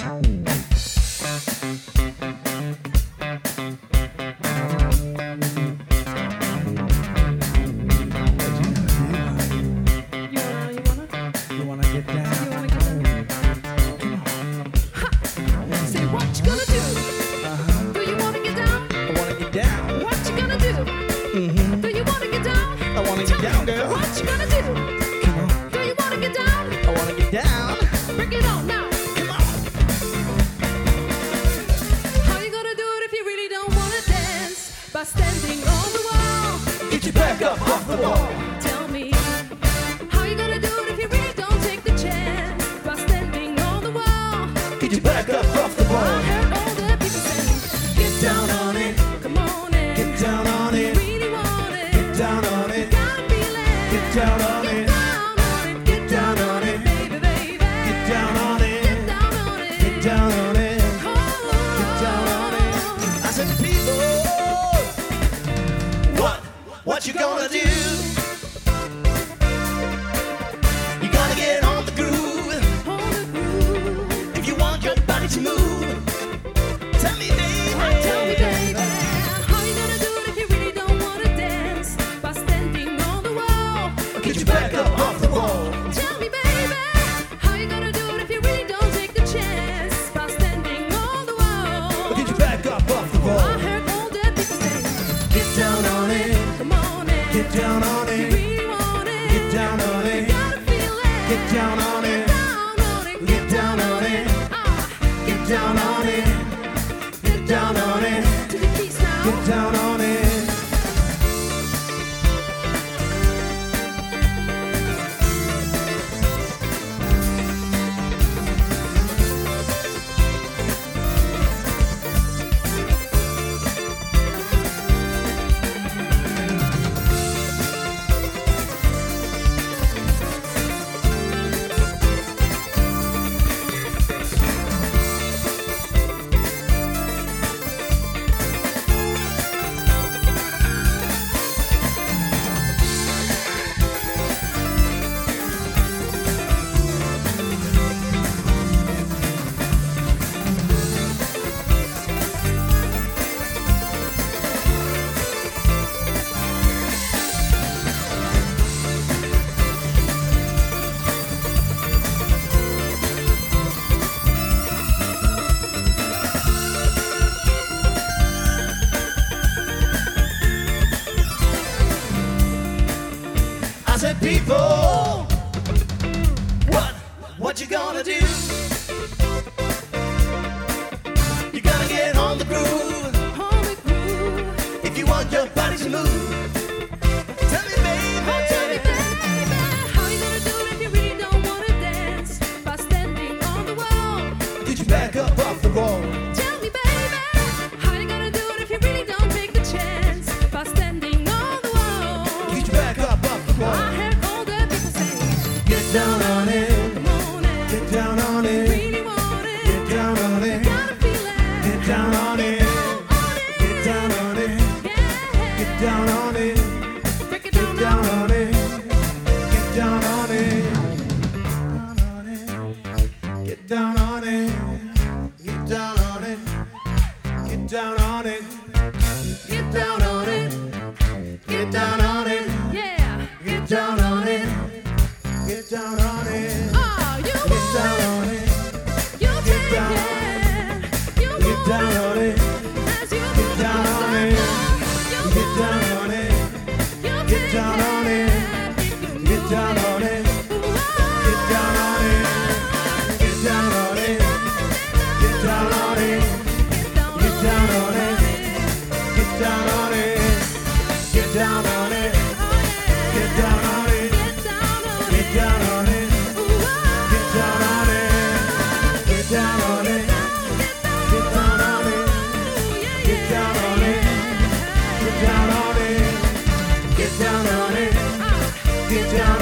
You wanna get down? You wanna get down? Ha! Say what you gonna do? Do you wanna get down? I wanna get down. What you gonna do? Do you wanna get down? I wanna get down, girl. What you gonna do? Come on. Do you wanna get down? I wanna get down. Bring it on now. Come on. How you gonna do it if you really don't wanna dance? By standing on the wall. Get your back up off the wall. Tell me. How you gonna do it if you really don't take the chance? By standing on the wall. Get your back up off the I wall. heard all the people saying, Get down on it. come on in. Get down on it. Really want it. Get down on it. Gotta feel it. Get down on Get it. down on it. Get down on it. baby, baby. Get down on it. Get down on it. Get down on it. Oh. Get down on it. I said, people, what you gonna do? You gotta get on the groove On the groove. if you want your body to move. Tell me, baby. Tell me, baby, how you gonna do it if you really don't wanna dance? By standing on the wall. Get your back up off the wall. Tell me, baby, how you gonna do it if you really don't take the chance? By standing on the wall. Get your back up off the I wall. heard all the people say, Get down on it. come on in. Get down on You it. really want it. Get down on You it. gotta feel it. Get down on it. Down on it. Get down on it. Ah, Get down on it. Get down on it. to the keys now. Get down on it. I said, people, what you gonna do? You gotta get on the groove On the groove. if you want your body to move. Tell me, Oh, tell me, baby. baby, how you gonna do it if you really don't wanna dance? By standing on the wall. Get your back up off the wall. Tell me, baby, how you gonna do it if you really don't take the chance? By standing on the wall. Get your back up off the I wall. heard all the people say, Get down on it. come on in. Get down on it. Really want it. Get down on it. Gotta feel it. Get down on it. Get down on it. Yeah. Get down on it. Break it Get down down now. on it. Get down on it. Get down on it. Get down on it. Get down on it. Get down on it. Get down on it. Yeah. Get down on it. Get down on it. Oh, you Get down want on it. it. You Get take down it. You Get down want on it. it. As you Get down on it. You Get want down it. on it. You Get take down on it. Get down on it. Get down on it. Get down on it. Get down on it. Get down on it. Get down on it. Get down on it. Get down on it. Get down on it. Get down on it. Get down on it. Get down on it. Get down on it. Get down on it. Get down on it. Get down